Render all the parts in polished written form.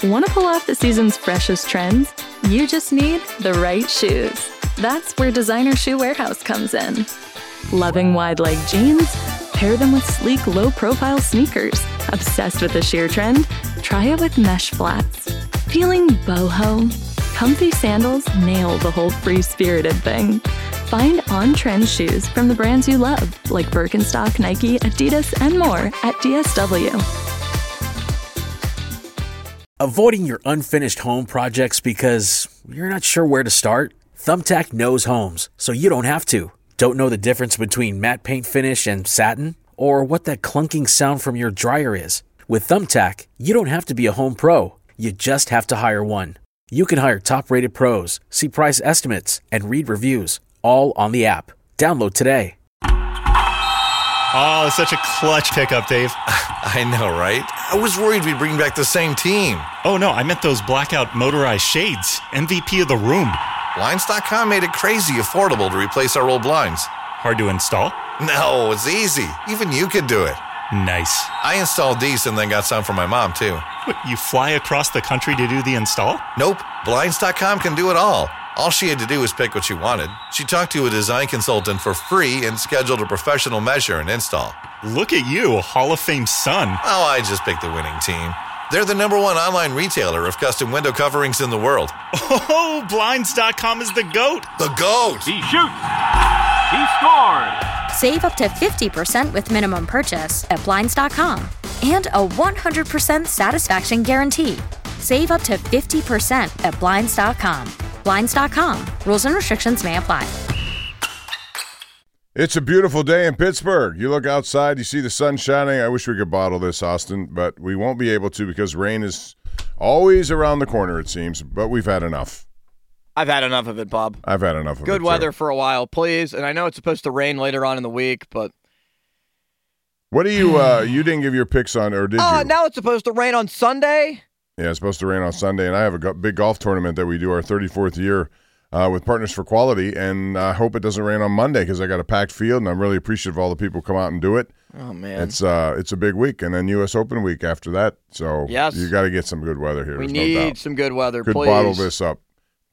Want to pull off the season's freshest trends? You just need the right shoes. That's where Designer Shoe Warehouse comes in. Loving wide leg jeans? Pair them with sleek, low-profile sneakers. Obsessed with the sheer trend? Try it with mesh flats. Feeling boho? Comfy sandals nail the whole free-spirited thing. Find on-trend shoes from the brands you love, like Birkenstock, Nike, Adidas, and more at DSW. Avoiding your unfinished home projects because you're not sure where to start? Thumbtack knows homes, so you don't have to. Don't know the difference between matte paint finish and satin? Or what that clunking sound from your dryer is? With Thumbtack, you don't have to be a home pro. You just have to hire one. You can hire top-rated pros, see price estimates, and read reviews, all on the app. Download today. Oh, such a clutch pickup, Dave. I know, right? I was worried we'd bring back the same team. Oh, no, I meant those blackout motorized shades. MVP of the room. Blinds.com made it crazy affordable to replace our old blinds. Hard to install? No, it's easy. Even you could do it. Nice. I installed these and then got some for my mom, too. What, you fly across the country to do the install? Nope. Blinds.com can do it all. All she had to do was pick what she wanted. She talked to a design consultant for free and scheduled a professional measure and install. Look at you, a Hall of Fame son. Oh, I just picked the winning team. They're the #1 online retailer of custom window coverings in the world. Oh, Blinds.com is the GOAT. The GOAT! He shoots. He scores. Save up to 50% with minimum purchase at Blinds.com. And a 100% satisfaction guarantee. Save up to 50% at Blinds.com. Blinds.com. Rules and restrictions may apply. It's a beautiful day in Pittsburgh. You look outside, you see the sun shining. I wish we could bottle this, Austin, but we won't be able to because rain is always around the corner, it seems, but we've had enough. I've had enough of it, Bob. I've had enough of it. Good weather for a while, please. And I know it's supposed to rain later on in the week, but... What do you, you didn't give your picks on, or did you? Now it's supposed to rain on Sunday? Yeah, it's supposed to rain on Sunday, and I have a big golf tournament that we do our 34th year with Partners for Quality, and I hope it doesn't rain on Monday because I got a packed field, and I'm really appreciative of all the people who come out and do it. Oh, man. It's a big week, and then U.S. Open week after that, so yes. You got to get some good weather here. We There's need no doubt. some good weather, Could please. bottle this up.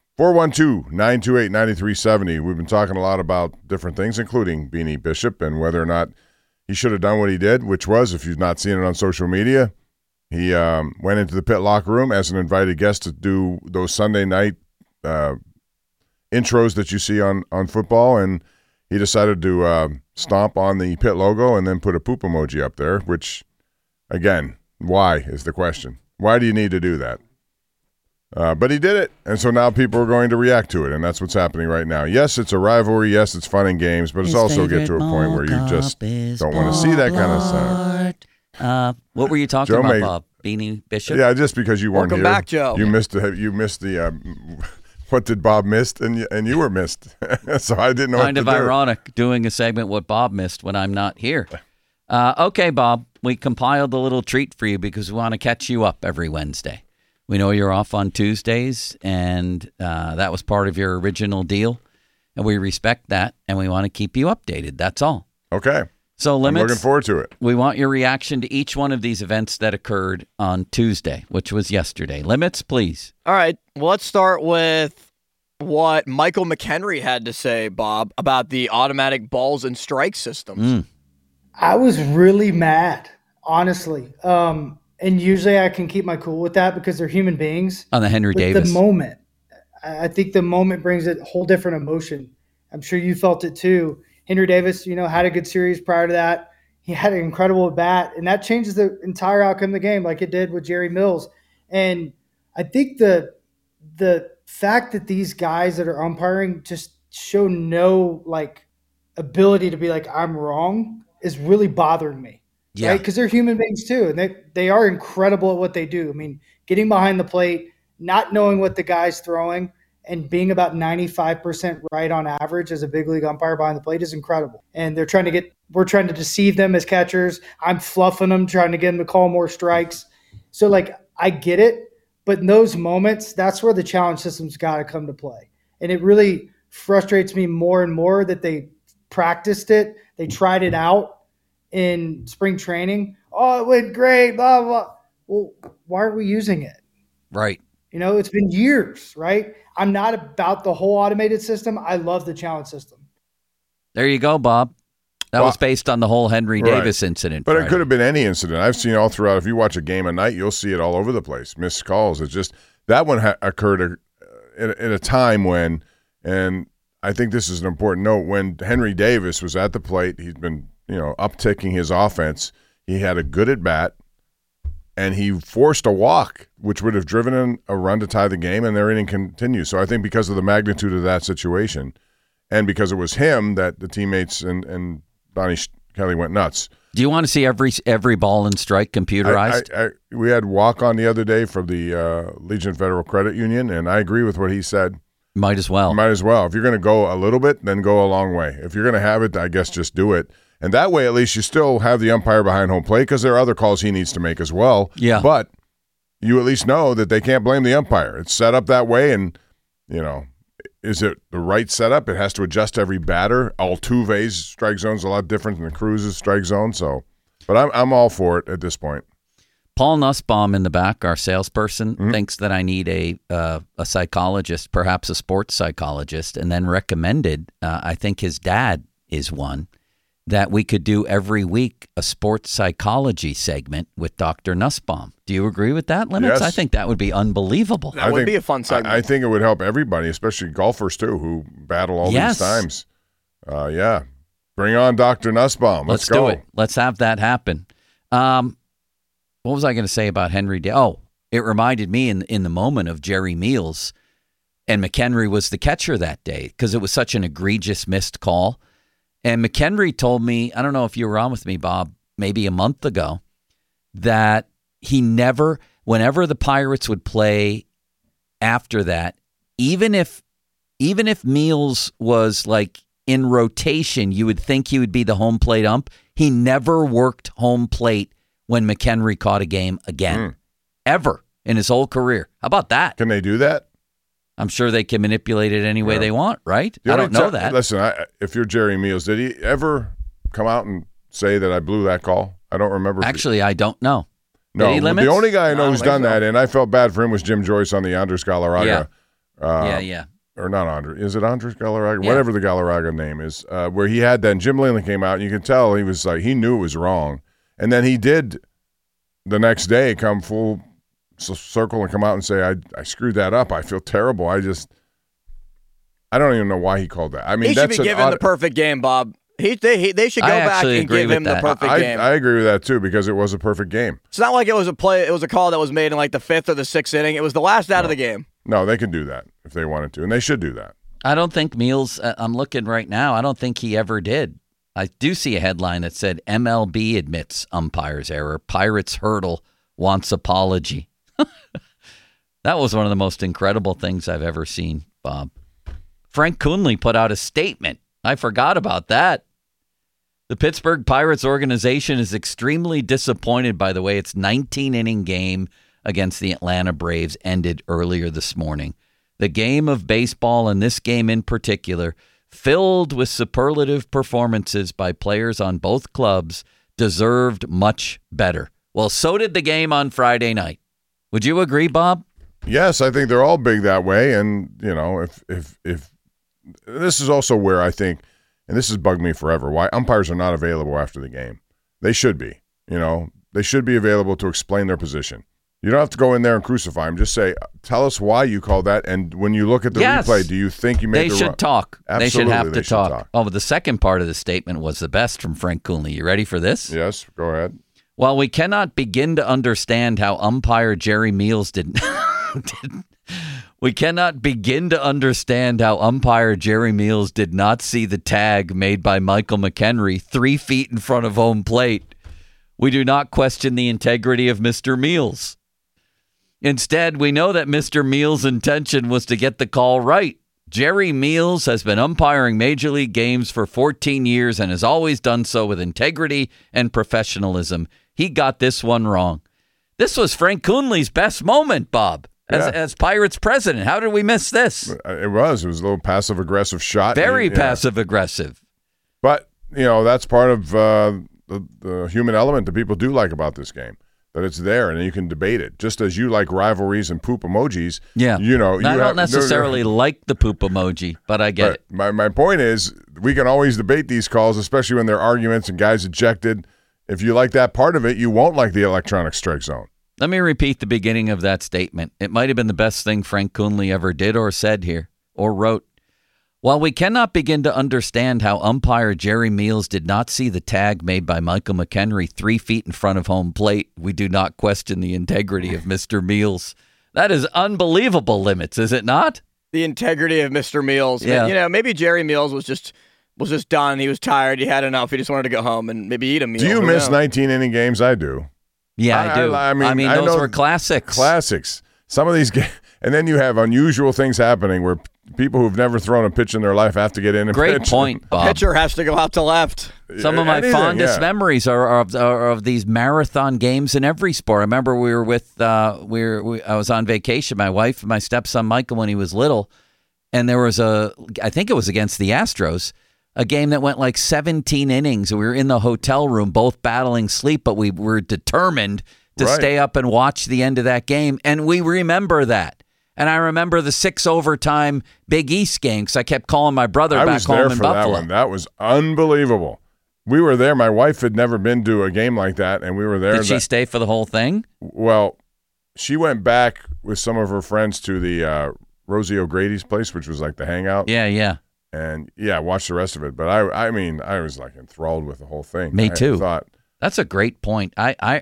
412-928-9370. We've been talking a lot about different things, including Beanie Bishop and whether or not he should have done what he did, which was, if you've not seen it on social media, he went into the pit locker room as an invited guest to do those Sunday night intros that you see on football, and he decided to stomp on the pit logo and then put a poop emoji up there, which, again, why is the question. Why do you need to do that? But he did it, and so now people are going to react to it, and that's what's happening right now. Yes, it's a rivalry. Yes, it's fun and games, but it's also get to a point where you just don't want to see that kind of stuff. What were you talking about, Bob? Beanie Bishop? Yeah, just because you weren't Welcome here. back, Joe. You missed the what did Bob missed, and you were missed. So I didn't know Kind what of to do. ironic doing a segment what Bob missed when I'm not here. Okay, Bob, we compiled a little treat for you because we want to catch you up every Wednesday. We know you're off on Tuesdays, and that was part of your original deal, and we respect that, and we want to keep you updated. That's all. Okay. So, Limits, I'm looking forward to it. We want your reaction to each one of these events that occurred on Tuesday, which was yesterday. Limits, please. All right. Well, let's start with what Michael McHenry had to say, Bob, about the automatic balls and strike systems. I was really mad, honestly. And usually I can keep my cool with that because they're human beings. On the Henry Davis. The moment. I think the moment brings a whole different emotion. I'm sure you felt it too. Henry Davis, had a good series prior to that. He had an incredible at bat, and that changes the entire outcome of the game like it did with Jerry Mills. And I think the fact that these guys that are umpiring just show no ability to be like, I'm wrong, is really bothering me. Yeah. Right? Because they're human beings too, and they are incredible at what they do. I mean, getting behind the plate, not knowing what the guy's throwing, and being about 95% right on average as a big league umpire behind the plate is incredible. And we're trying to deceive them as catchers. I'm fluffing them, trying to get them to call more strikes. So I get it, but in those moments, that's where the challenge system's got to come to play. And it really frustrates me more and more that they practiced it. They tried it out in spring training. Oh, it went great, blah, blah. Well, why aren't we using it? Right. It's been years, right? I'm not about the whole automated system. I love the challenge system. There you go, Bob. That was based on the whole Henry Davis incident. But Friday. it could have been any incident. I've seen all throughout. If you watch a game at night, you'll see it all over the place. Missed calls. It's just that one occurred at a time when, and I think this is an important note, when Henry Davis was at the plate, he's been upticking his offense. He had a good at bat, and he forced a walk, which would have driven in a run to tie the game, and their inning continues. So I think because of the magnitude of that situation, and because it was him that the teammates and Donnie Kelly went nuts. Do you want to see every ball and strike computerized? We had walk on the other day from the Legion Federal Credit Union, and I agree with what he said. Might as well. Might as well. If you're going to go a little bit, then go a long way. If you're going to have it, I guess just do it. And that way, at least you still have the umpire behind home plate because there are other calls he needs to make as well. Yeah. But you at least know that they can't blame the umpire. It's set up that way, and, is it the right setup? It has to adjust every batter. Altuve's strike zone's a lot different than the Cruz's strike zone. So, but I'm all for it at this point. Paul Nussbaum in the back, our salesperson, thinks that I need a psychologist, perhaps a sports psychologist, and then recommended, I think his dad is one, that we could do every week a sports psychology segment with Dr. Nussbaum. Do you agree with that, Limits? Yes. I think that would be unbelievable. That would be a fun segment. I think it would help everybody, especially golfers too, who battle all these times. Yeah. Bring on Dr. Nussbaum. Let's go. Do it. Let's have that happen. What was I going to say about Henry? It reminded me in the moment of Jerry Meals, and McHenry was the catcher that day because it was such an egregious missed call. And McHenry told me, I don't know if you were on with me, Bob, maybe a month ago, that he never, whenever the Pirates would play after that, even if Meals was like in rotation, you would think he would be the home plate ump. He never worked home plate when McHenry caught a game again, ever in his whole career. How about that? Can they do that? I'm sure they can manipulate it any way they want, right? I don't know that. Listen, if you're Jerry Meals, did he ever come out and say that I blew that call? I don't remember. Actually, I don't know. No, the only guy I know who's done that, and I felt bad for him, was Jim Joyce on the Andres Galarraga. Yeah. Or not Andres. Is it Andres Galarraga? Yeah. Whatever the Galarraga name is, where he had that. And Jim Leyland came out, and you could tell he was like, he knew it was wrong. And then he did the next day come full circle and come out and say, I screwed that up. I feel terrible. I don't even know why he called that. I mean, he should be given the perfect game, Bob. They should go back and give him the perfect game. I agree with that too, because it was a perfect game. It's not like it was a call that was made in like the 5th or the 6th inning. It was the last out of the game. No, they can do that if they wanted to, and they should do that. I don't think Meals, I'm looking right now, I don't think he ever did. I do see a headline that said MLB admits umpire's error. Pirates hurdle wants apology. That was one of the most incredible things I've ever seen, Bob. Frank Coonley put out a statement. I forgot about that. The Pittsburgh Pirates organization is extremely disappointed by the way its 19-inning game against the Atlanta Braves ended earlier this morning. The game of baseball, and this game in particular, filled with superlative performances by players on both clubs, deserved much better. Well, so did the game on Friday night. Would you agree, Bob? Yes, I think they're all big that way. And, if this is also where I think, and this has bugged me forever, why umpires are not available after the game. They should be. They should be available to explain their position. You don't have to go in there and crucify them. Just say, tell us why you called that. And when you look at the replay, do you think you made the wrong? They should talk. Absolutely, they should have to talk. Oh, but the second part of the statement was the best from Frank Coonley. You ready for this? Yes, go ahead. While we cannot begin to understand how umpire Jerry Meals we cannot begin to understand how umpire Jerry Meals did not see the tag made by Michael McHenry 3 feet in front of home plate. We do not question the integrity of Mr. Meals. Instead, we know that Mr. Meals' intention was to get the call right. Jerry Meals has been umpiring Major League games for 14 years and has always done so with integrity and professionalism. He got this one wrong. This was Frank Coonley's best moment, Bob, as Pirates president. How did we miss this? It was a little passive-aggressive shot. Very passive-aggressive. But, that's part of the human element that people do like about this game. that it's there and you can debate it. Just as you like rivalries and poop emojis. Yeah. You know, I don't necessarily like the poop emoji, but I get it. My point is, we can always debate these calls, especially when there are arguments and guys ejected. If you like that part of it, you won't like the electronic strike zone. Let me repeat the beginning of that statement. It might have been the best thing Frank Coonley ever did or said here or wrote. While we cannot begin to understand how umpire Jerry Meals did not see the tag made by Michael McHenry 3 feet in front of home plate, we do not question the integrity of Mr. Meals. That is unbelievable, Limits, is it not? The integrity of Mr. Meals. Yeah. You know, maybe Jerry Meals was just done. He was tired. He had enough. He just wanted to go home and maybe eat a meal. Do you miss 19-inning games? I do. Yeah, I do. I mean those were classics. Classics. Some of these games, and then you have unusual things happening where people who've never thrown a pitch in their life have to get in and Great pitch. point, Bob. Pitcher has to go out to left. Some of my fondest memories are of these marathon games in every sport. I remember we were with I was on vacation, my wife and my stepson Michael when he was little, and there was I think it was against the Astros, a game that went like 17 innings. We were in the hotel room, both battling sleep, but we were determined to stay up and watch the end of that game, and we remember that. And I remember the 6 overtime Big East game because I kept calling my brother back home in Buffalo. That one. That was unbelievable. We were there. My wife had never been to a game like that, and we were there. Did she stay for the whole thing? Well, she went back with some of her friends to the Rosie O'Grady's place, which was like the hangout. Yeah. And, watched the rest of it. But, I mean, I was like enthralled with the whole thing. Me too. Thought, that's a great point.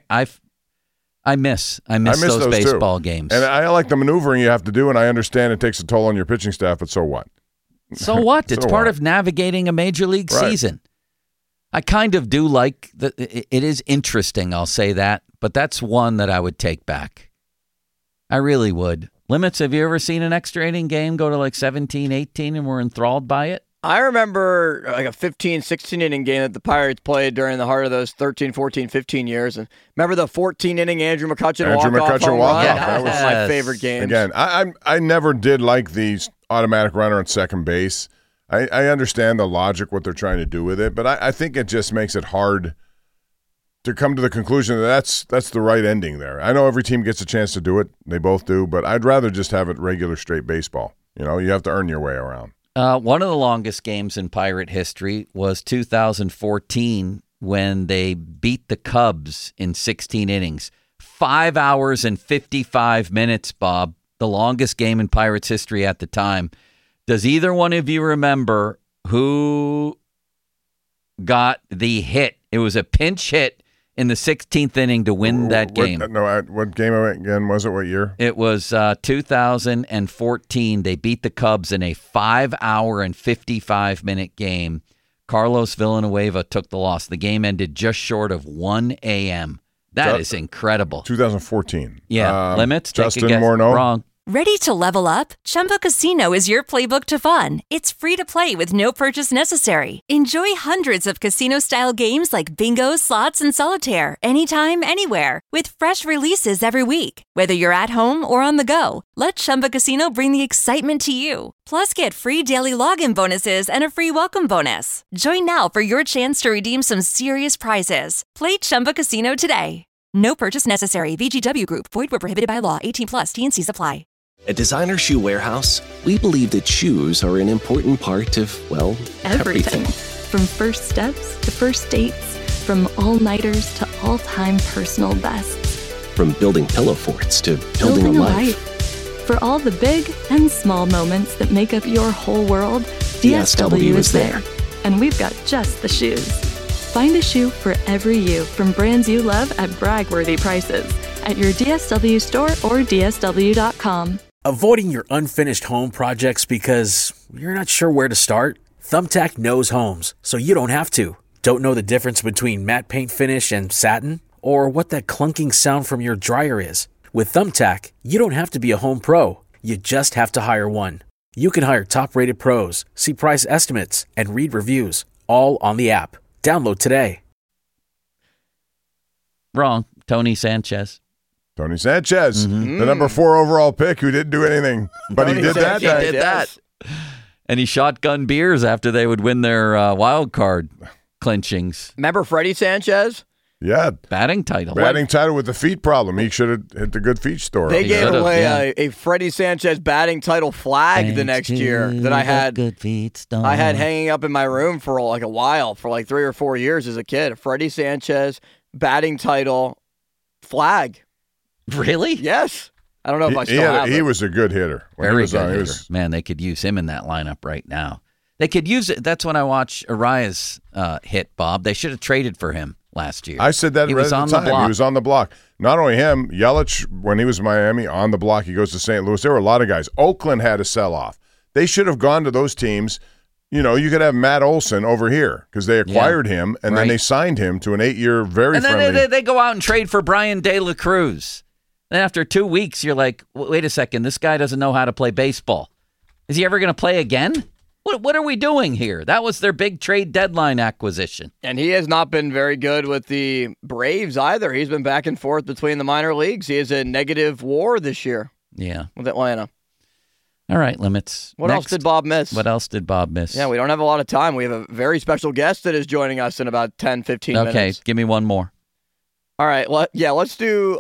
I miss those baseball games. And I like the maneuvering you have to do, and I understand it takes a toll on your pitching staff, but so what? So what? It's part of navigating a major league season. I kind of do like it is interesting, I'll say that, but that's one that I would take back. I really would. Limits, have you ever seen an extra inning game go to like 17, 18 and were enthralled by it? I remember like a 15, 16-inning game that the Pirates played during the heart of those 13, 14, 15 years. And remember the 14-inning Andrew McCutchen walk-off home run? That was my favorite game. Again, I never did like the automatic runner on second base. I understand the logic, what they're trying to do with it, but I think it just makes it hard to come to the conclusion that that's the right ending there. I know every team gets a chance to do it. They both do, but I'd rather just have it regular straight baseball. You know, you have to earn your way around. One of the longest games in Pirate history was 2014 when they beat the Cubs in 16 innings. 5 hours and 55 minutes, Bob, the longest game in Pirates history at the time. Does either one of you remember who got the hit? It was a pinch hit in the 16th inning to win that game. What game again was it? What year? It was 2014. They beat the Cubs in a 5 hour and 55-minute game. Carlos Villanueva took the loss. The game ended just short of 1 a.m. That is incredible. 2014. Yeah. Limits? Justin Take a guess. Morneau? Wrong. Ready to level up? Chumba Casino is your playbook to fun. It's free to play with no purchase necessary. Enjoy hundreds of casino-style games like bingo, slots, and solitaire anytime, anywhere with fresh releases every week. Whether you're at home or on the go, let Chumba Casino bring the excitement to you. Plus, get free daily login bonuses and a free welcome bonus. Join now for your chance to redeem some serious prizes. Play Chumba Casino today. No purchase necessary. VGW Group. Void where prohibited by law. 18+. T&Cs apply. At Designer Shoe Warehouse, we believe that shoes are an important part of, well, everything. From first steps to first dates, from all-nighters to all-time personal bests. From building pillow forts to building a life. For all the big and small moments that make up your whole world, DSW is there. And we've got just the shoes. Find a shoe for every you from brands you love at brag-worthy prices at your DSW store or DSW.com. Avoiding your unfinished home projects because you're not sure where to start? Thumbtack knows homes, so you don't have to. Don't know the difference between matte paint finish and satin? Or what that clunking sound from your dryer is? With Thumbtack, you don't have to be a home pro. You just have to hire one. You can hire top-rated pros, see price estimates, and read reviews, all on the app. Download today. Wrong. Tony Sanchez. Tony Sanchez, the number 4 overall pick who didn't do anything, but he did that. He did that. And he shotgun beers after they would win their wild card clinchings. Remember Freddie Sanchez? Yeah. Batting title. Batting title with the feet problem. He should have hit the good feet store. They gave away a Freddie Sanchez batting title flag the next year that I had. Good feet store. I had hanging up in my room for like a while, for like 3 or 4 years as a kid. A Freddie Sanchez batting title flag. Really? Yes. I don't know if I still have it. He was a good hitter. Very good hitter. Man, they could use him in that lineup right now. They could use it. That's when I watched Arias hit, Bob. They should have traded for him last year. I said that he right was at on the time. the block. He was on the block. Not only him, Yelich, when he was in Miami, on the block. He goes to St. Louis. There were a lot of guys. Oakland had a sell-off. They should have gone to those teams. You know, you could have Matt Olson over here because they acquired him, and then they signed him to an 8-year very friendly. And then they go out and trade for Brian De La Cruz. Then after 2 weeks, you're like, wait a second, this guy doesn't know how to play baseball. Is he ever going to play again? What are we doing here? That was their big trade deadline acquisition. And he has not been very good with the Braves either. He's been back and forth between the minor leagues. He is a negative WAR this year. Yeah. With Atlanta. All right, Limits. What else did Bob miss? What else did Bob miss? Yeah, we don't have a lot of time. We have a very special guest that is joining us in about 10, 15 minutes. Okay, give me one more. All right, let's do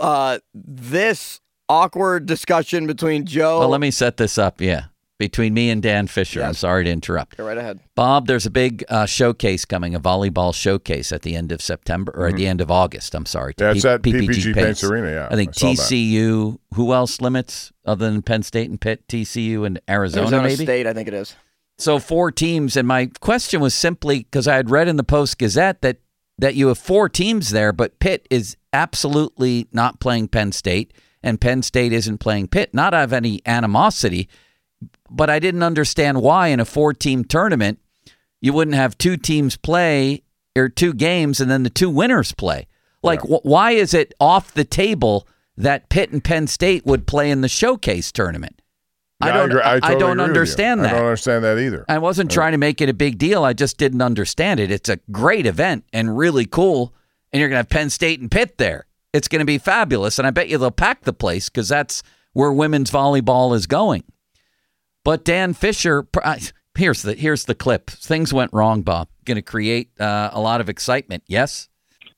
this awkward discussion between Joe. Well, let me set this up, between me and Dan Fisher. Yes. I'm sorry to interrupt. Go right ahead. Bob, there's a big showcase coming, a volleyball showcase at the end of September, or at the end of August, I'm sorry. Yeah, it's at PPG Paints Arena, yeah. I think TCU, who else Limits other than Penn State and Pitt? TCU and Arizona maybe? State, I think it is. So 4 teams, and my question was simply, because I had read in the Post-Gazette that you have 4 teams there, but Pitt is absolutely not playing Penn State, and Penn State isn't playing Pitt. Not out of any animosity, but I didn't understand why in a 4-team tournament you wouldn't have 2 teams play or 2 games and then the 2 winners play. Like, why is it off the table that Pitt and Penn State would play in the showcase tournament? Yeah, I don't understand that. I don't understand that either. I wasn't trying to make it a big deal. I just didn't understand it. It's a great event and really cool, and you're going to have Penn State and Pitt there. It's going to be fabulous, and I bet you they'll pack the place because that's where women's volleyball is going. But Dan Fisher, here's the clip. Things went wrong, Bob. Going to create a lot of excitement. Yes?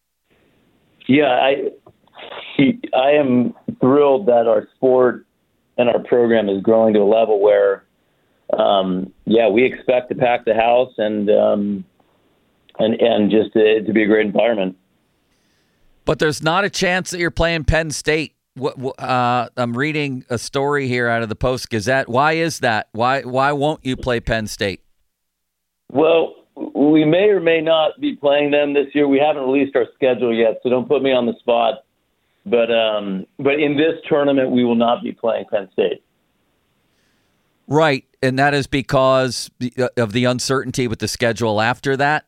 Yeah, I am thrilled that our sport and our program is growing to a level where, we expect to pack the house and just to be a great environment. But there's not a chance that you're playing Penn State. I'm reading a story here out of the Post-Gazette. Why is that? Why won't you play Penn State? Well, we may or may not be playing them this year. We haven't released our schedule yet, so don't put me on the spot. But in this tournament, we will not be playing Penn State. Right, and that is because of the uncertainty with the schedule after that?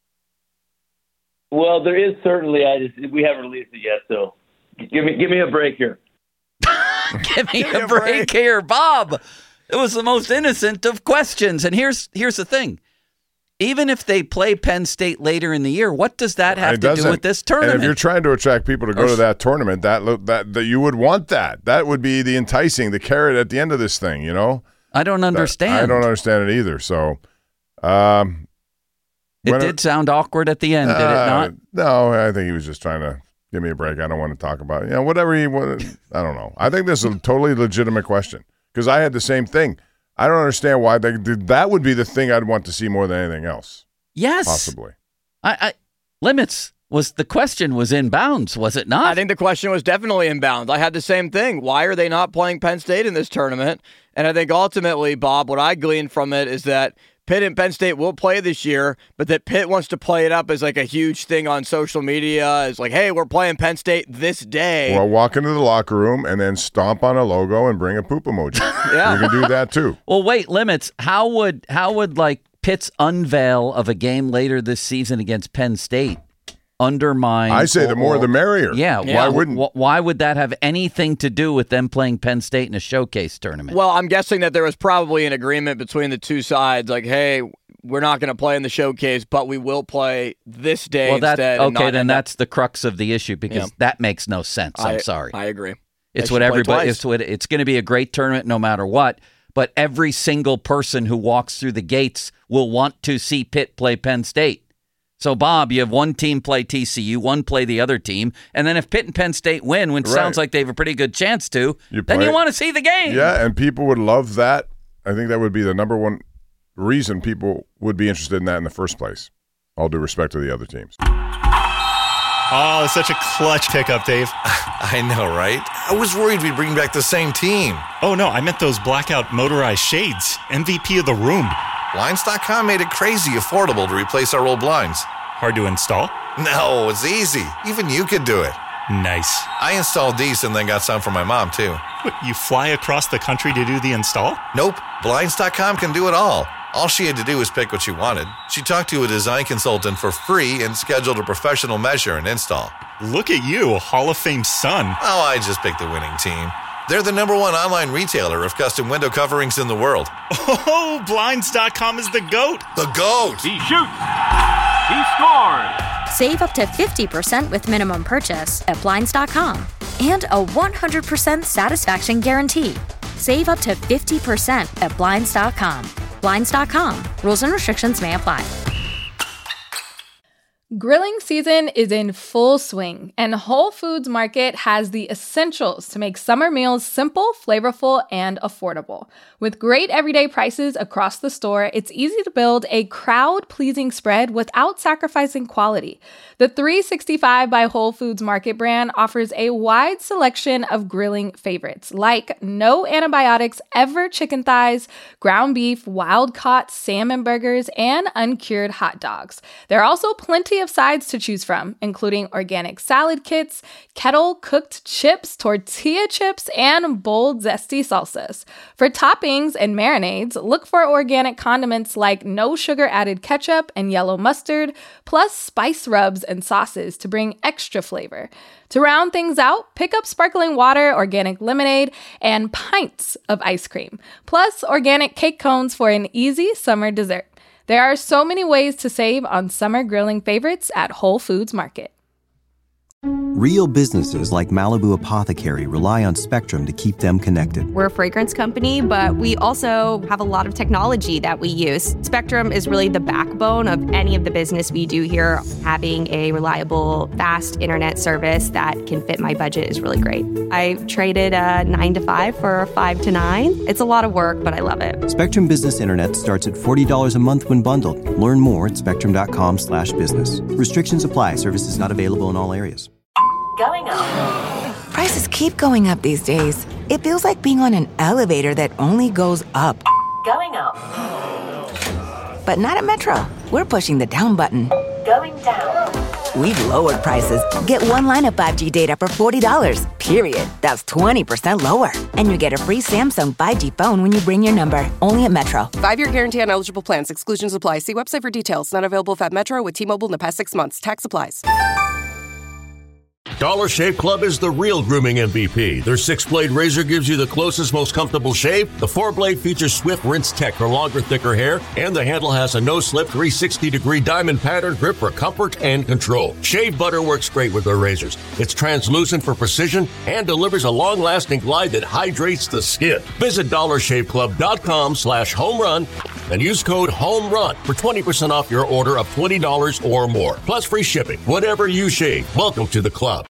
Well, there is certainly. We haven't released it yet, so give me a break here. Give me a break here, Bob. It was the most innocent of questions. And here's the thing. Even if they play Penn State later in the year, what does that have to do with this tournament? And if you're trying to attract people to go to that tournament, that you would want that. That would be the enticing, the carrot at the end of this thing, you know? I don't understand. I don't understand it either. So, it did sound awkward at the end, did it not? No, I think he was just trying to give me a break. I don't want to talk about it. Whatever he wanted. I don't know. I think this is a totally legitimate question because I had the same thing. I don't understand why that would be the thing I'd want to see more than anything else. Yes. Possibly. Limits. The question was in bounds, was it not? I think the question was definitely in bounds. I had the same thing. Why are they not playing Penn State in this tournament? And I think ultimately, Bob, what I gleaned from it is that Pitt and Penn State will play this year, but that Pitt wants to play it up as like a huge thing on social media. It's like, hey, we're playing Penn State this day. Well, walk into the locker room and then stomp on a logo and bring a poop emoji. Yeah. You can do that too. Well, wait, Limits. How would like Pitt's unveil of a game later this season against Penn State undermine? I say the more the merrier. Yeah. Why wouldn't? Why would that have anything to do with them playing Penn State in a showcase tournament? Well, I'm guessing that there was probably an agreement between the two sides, like, hey, we're not going to play in the showcase, but we will play this day instead. Okay, then that's the crux of the issue because that makes no sense. I'm sorry. I agree. It's what everybody. It's going to be a great tournament no matter what. But every single person who walks through the gates will want to see Pitt play Penn State. So, Bob, you have one team play TCU, one play the other team, and then if Pitt and Penn State win, which sounds like they have a pretty good chance to, then you want to see the game. Yeah, and people would love that. I think that would be the number one reason people would be interested in that in the first place. All due respect to the other teams. Oh, such a clutch pickup, Dave. I know, right? I was worried we'd bring back the same team. Oh, no, I meant those blackout motorized shades. MVP of the room. Blinds.com made it crazy affordable to replace our old blinds. Hard to install? No, it's easy. Even you could do it. Nice. I installed these and then got some for my mom, too. What, you fly across the country to do the install? Nope. Blinds.com can do it all. All she had to do was pick what she wanted. She talked to a design consultant for free and scheduled a professional measure and install. Look at you, a Hall of Fame son. Oh, I just picked the winning team. They're the #1 online retailer of custom window coverings in the world. Oh, Blinds.com is the GOAT. The GOAT. He shoots. He scores. Save up to 50% with minimum purchase at Blinds.com. And a 100% satisfaction guarantee. Save up to 50% at Blinds.com. Blinds.com. Rules and restrictions may apply. Grilling season is in full swing, and Whole Foods Market has the essentials to make summer meals simple, flavorful, and affordable. With great everyday prices across the store, it's easy to build a crowd-pleasing spread without sacrificing quality. The 365 by Whole Foods Market brand offers a wide selection of grilling favorites, like no antibiotics ever chicken thighs, ground beef, wild-caught salmon burgers, and uncured hot dogs. There are also plenty of sides to choose from, including organic salad kits, kettle-cooked chips, tortilla chips, and bold, zesty salsas. For toppings and marinades, look for organic condiments like no sugar-added ketchup and yellow mustard, plus spice rubs and sauces to bring extra flavor. To round things out, pick up sparkling water, organic lemonade, and pints of ice cream, plus organic cake cones for an easy summer dessert. There are so many ways to save on summer grilling favorites at Whole Foods Market. Real businesses like Malibu Apothecary rely on Spectrum to keep them connected. We're a fragrance company, but we also have a lot of technology that we use. Spectrum is really the backbone of any of the business we do here. Having a reliable, fast internet service that can fit my budget is really great. I traded a 9 to 5 for a 5 to 9. It's a lot of work, but I love it. Spectrum Business Internet starts at $40 a month when bundled. Learn more at spectrum.com/business. Restrictions apply. Services not available in all areas. Going up. Prices keep going up these days. It feels like being on an elevator that only goes up. Going up. But not at Metro. We're pushing the down button. Going down. We've lowered prices. Get one line of 5G data for $40, period. That's 20% lower. And you get a free Samsung 5G phone when you bring your number. Only at Metro. 5-year guarantee on eligible plans. Exclusions apply. See website for details. Not available at Metro with T-Mobile in the past 6 months. Tax applies. Dollar Shave Club is the real grooming MVP. Their 6-blade razor gives you the closest, most comfortable shave. The 4-blade features swift rinse tech for longer, thicker hair, and the handle has a no-slip 360-degree diamond pattern grip for comfort and control. Shave butter works great with their razors. It's translucent for precision and delivers a long-lasting glide that hydrates the skin. Visit DollarShaveClub.com/homerun and use code HOMERUN for 20% off your order of $20 or more. Plus free shipping. Whatever you shave, welcome to the club.